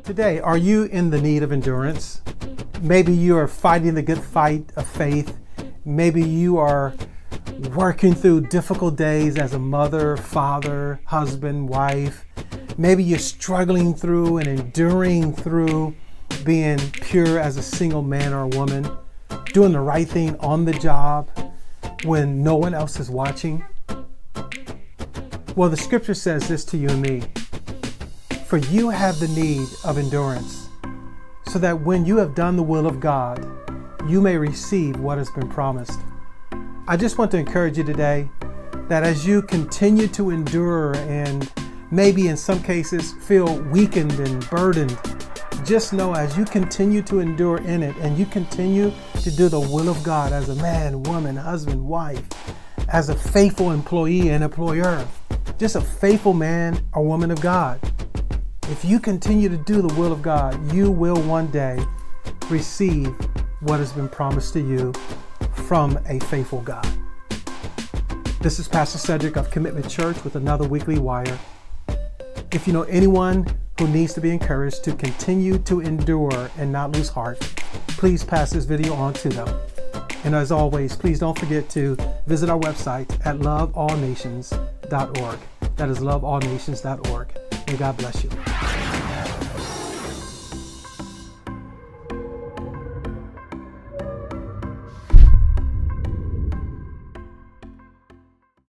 Today, are you in the need of endurance? Maybe you are fighting the good fight of faith. Maybe you are working through difficult days as a mother, father, husband, wife. Maybe you're struggling through and enduring through being pure as a single man or woman, doing the right thing on the job when no one else is watching. Well, the scripture says this to you and me. For you have the need of endurance, so that when you have done the will of God, you may receive what has been promised. I just want to encourage you today that as you continue to endure and maybe in some cases feel weakened and burdened, just know as you continue to endure in it and you continue to do the will of God as a man, woman, husband, wife, as a faithful employee and employer, just a faithful man or woman of God. If you continue to do the will of God, you will one day receive what has been promised to you from a faithful God. This is Pastor Cedric of Commitment Church with another weekly wire. If you know anyone who needs to be encouraged to continue to endure and not lose heart, please pass this video on to them. And as always, please don't forget to visit our website at loveallnations.org. That is loveallnations.org. May God bless you.